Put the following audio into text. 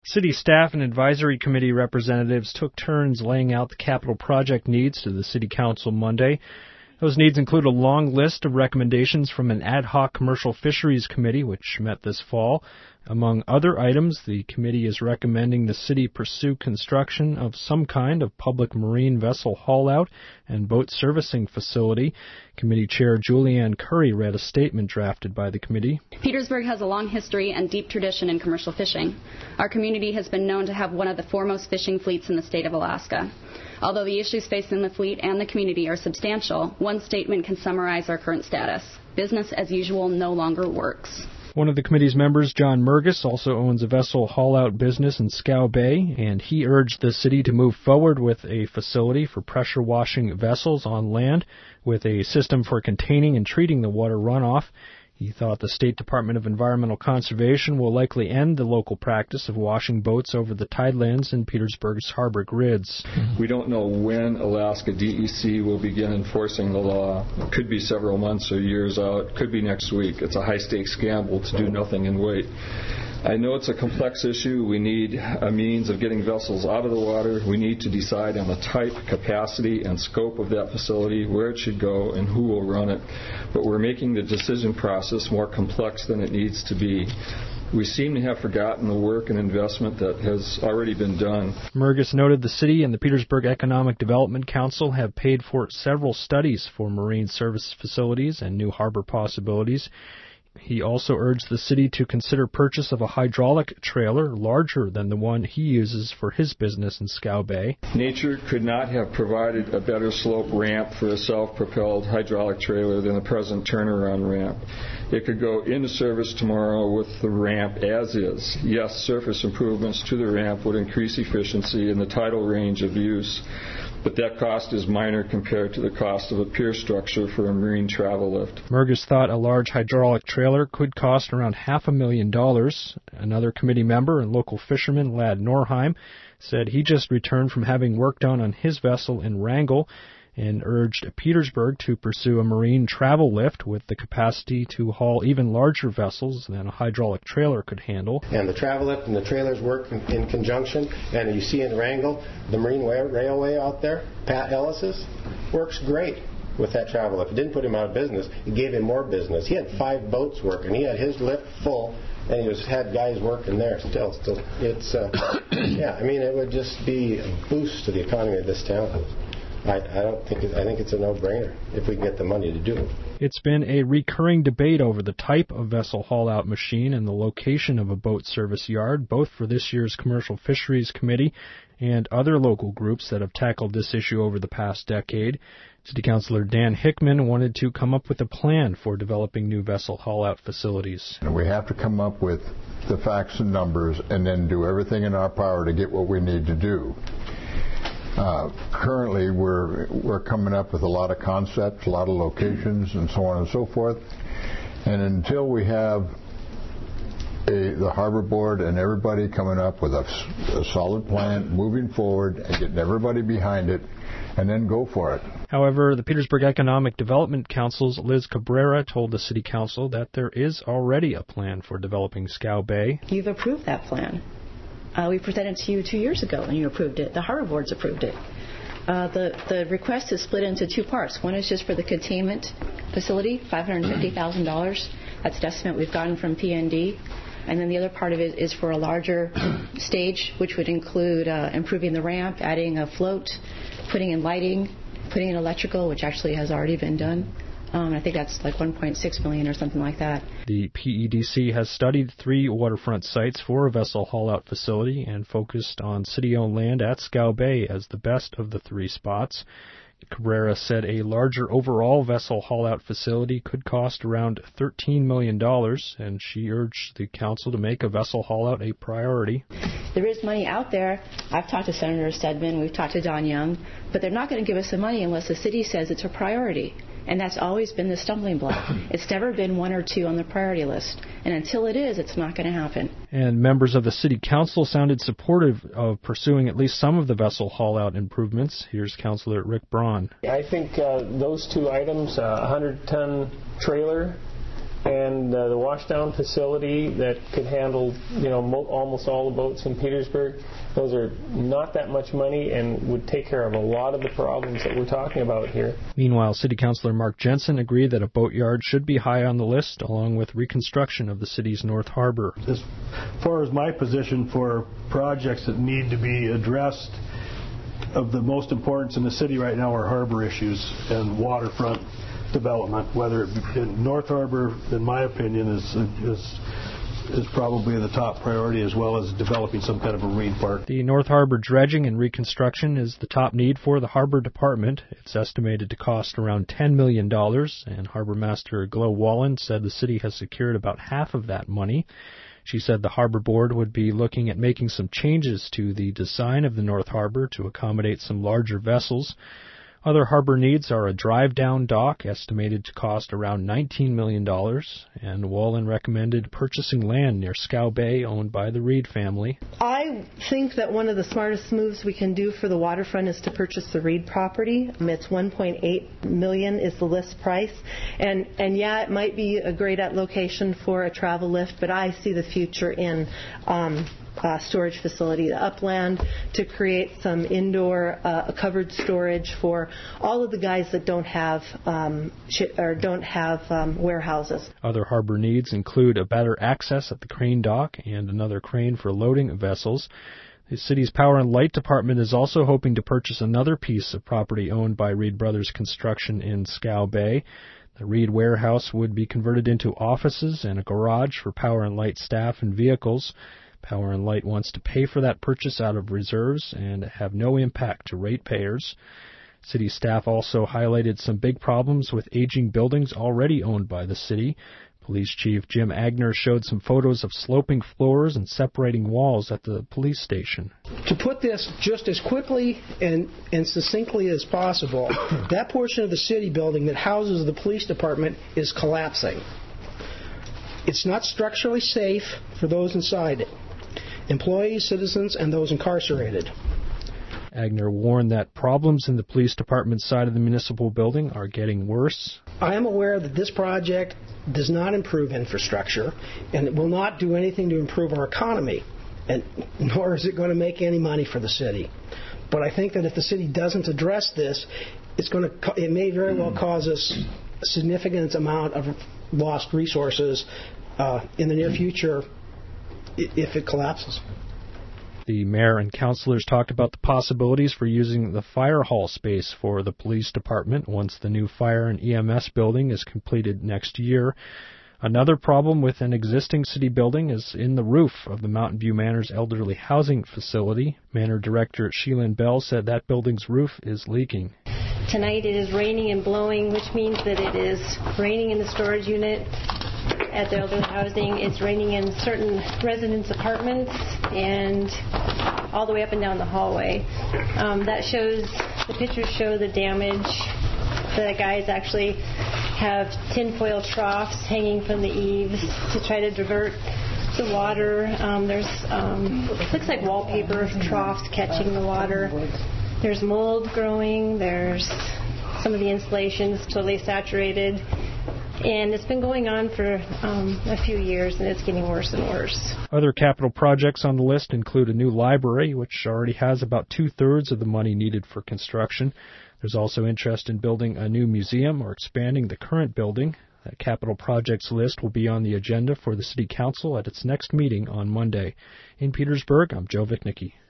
City staff and advisory committee representatives took turns laying out the capital project needs to the City Council Monday. Those needs include a long list of recommendations from an ad hoc commercial fisheries committee, which met this fall. Among other items, the committee is recommending the city pursue construction of some kind of public marine vessel haul-out and boat servicing facility. Committee Chair Julianne Curry read a statement drafted by the committee. Petersburg has a long history and deep tradition in commercial fishing. Our community has been known to have one of the foremost fishing fleets in the state of Alaska. Although the issues facing the fleet and the community are substantial, one statement can summarize our current status. Business as usual no longer works. One of the committee's members, John Mergus, also owns a vessel haul-out business in Scow Bay, and he urged the city to move forward with a facility for pressure washing vessels on land with a system for containing and treating the water runoff. He thought the State Department of Environmental Conservation will likely end the local practice of washing boats over the tidelands in Petersburg's harbor grids. We don't know when Alaska DEC will begin enforcing the law. It could be several months or years out. It could be next week. It's a high-stakes gamble to do nothing and wait. I know it's a complex issue. We need a means of getting vessels out of the water. We need to decide on the type, capacity, and scope of that facility, where it should go, and who will run it. But we're making the decision process more complex than it needs to be. We seem to have forgotten the work and investment that has already been done. Mergus noted the city and the Petersburg Economic Development Council have paid for several studies for marine service facilities and new harbor possibilities. He also urged the city to consider purchase of a hydraulic trailer larger than the one he uses for his business in Scow Bay. Nature could not have provided a better slope ramp for a self-propelled hydraulic trailer than the present turnaround ramp. It could go into service tomorrow with the ramp as is. Yes, surface improvements to the ramp would increase efficiency and the tidal range of use, but that cost is minor compared to the cost of a pier structure for a marine travel lift. Mergus thought a large hydraulic trailer could cost around $500,000. Another committee member and local fisherman, Lad Norheim, said he just returned from having work done on his vessel in Wrangell and urged Petersburg to pursue a marine travel lift with the capacity to haul even larger vessels than a hydraulic trailer could handle. And the travel lift and the trailers work in conjunction. And you see in Wrangell, the Marine Railway out there, Pat Ellis's, works great with that travel lift. It didn't put him out of business. It gave him more business. He had 5 boats working. He had his lift full, and he had guys working there still. It's, yeah, I mean, it would just be a boost to the economy of this town. I think it's a no-brainer if we can get the money to do it. It's been a recurring debate over the type of vessel haul-out machine and the location of a boat service yard, both for this year's Commercial Fisheries Committee and other local groups that have tackled this issue over the past decade. City Councilor Dan Hickman wanted to come up with a plan for developing new vessel haul-out facilities. We have to come up with the facts and numbers and then do everything in our power to get what we need to do. Currently, we're coming up with a lot of concepts, a lot of locations, and so on and so forth. And until we have the Harbor Board and everybody coming up with a solid plan, moving forward, and getting everybody behind it, and then go for it. However, the Petersburg Economic Development Council's Liz Cabrera told the City Council that there is already a plan for developing Scow Bay. You've approved that plan. We presented to you 2 years ago, and you approved it. The Harbor Board's approved it. The request is split into 2 parts. One is just for the containment facility, $550,000. That's the estimate we've gotten from PND. And then the other part of it is for a larger stage, which would include improving the ramp, adding a float, putting in lighting, putting in electrical, which actually has already been done. I think that's like $1.6 million or something like that. The PEDC has studied 3 waterfront sites for a vessel haul-out facility and focused on city-owned land at Scow Bay as the best of the 3 spots. Cabrera said a larger overall vessel haul-out facility could cost around $13 million, and she urged the council to make a vessel haul-out a priority. There is money out there. I've talked to Senator Stedman, we've talked to Don Young, but they're not going to give us the money unless the city says it's a priority. And that's always been the stumbling block. It's never been 1 or 2 on the priority list. And until it is, it's not going to happen. And members of the City Council sounded supportive of pursuing at least some of the vessel haul-out improvements. Here's Councilor Rick Braun. I think those 2 items, a 100-ton trailer and the washdown facility that could handle, almost all the boats in Petersburg. Those are not that much money and would take care of a lot of the problems that we're talking about here. Meanwhile, City Councilor Mark Jensen agreed that a boatyard should be high on the list, along with reconstruction of the city's North Harbor. As far as my position for projects that need to be addressed, of the most importance in the city right now are harbor issues and waterfront development. Whether it be in North Harbor, in my opinion, is probably the top priority, as well as developing some kind of a marine park. The North Harbor dredging and reconstruction is the top need for the Harbor Department. It's estimated to cost around $10 million, and Harbor Master Glo Wallen said the city has secured about half of that money. She said the Harbor Board would be looking at making some changes to the design of the North Harbor to accommodate some larger vessels. Other harbor needs are a drive-down dock, estimated to cost around $19 million, and Wallen recommended purchasing land near Scow Bay owned by the Reed family. I think that one of the smartest moves we can do for the waterfront is to purchase the Reed property. It's $1.8 million is the list price, and yeah, it might be a great location for a travel lift, but I see the future in storage facility, the upland, to create some indoor covered storage for all of the guys that don't have warehouses. Other harbor needs include a better access at the crane dock and another crane for loading vessels. The city's Power and Light Department is also hoping to purchase another piece of property owned by Reed Brothers Construction in Scow Bay. The Reed warehouse would be converted into offices and a garage for Power and Light staff and vehicles. Power and Light wants to pay for that purchase out of reserves and have no impact to ratepayers. City staff also highlighted some big problems with aging buildings already owned by the city. Police Chief Jim Agner showed some photos of sloping floors and separating walls at the police station. To put this just as quickly and succinctly as possible, that portion of the city building that houses the police department is collapsing. It's not structurally safe for those inside it. Employees, citizens, and those incarcerated. Agner warned that problems in the police department side of the municipal building are getting worse. I am aware that this project does not improve infrastructure, and it will not do anything to improve our economy, and nor is it going to make any money for the city. But I think that if the city doesn't address this, it may very well cause us a significant amount of lost resources in the near future if it collapses. The mayor and councilors talked about the possibilities for using the fire hall space for the police department once the new fire and EMS building is completed next year. Another problem with an existing city building is in the roof of the Mountain View Manor's elderly housing facility. Manor Director Sheila Bell said that building's roof is leaking. Tonight it is raining and blowing, which means that it is raining in the storage unit at the elderly housing. It's raining in certain residents' apartments and all the way up and down the hallway. The pictures show the damage. The guys actually have tinfoil troughs hanging from the eaves to try to divert the water. There's looks like wallpaper troughs catching the water. There's mold growing. There's some of the insulation's totally saturated. And it's been going on for a few years, and it's getting worse and worse. Other capital projects on the list include a new library, which already has about 2/3 of the money needed for construction. There's also interest in building a new museum or expanding the current building. That capital projects list will be on the agenda for the City Council at its next meeting on Monday. In Petersburg, I'm Joe Vichnicki.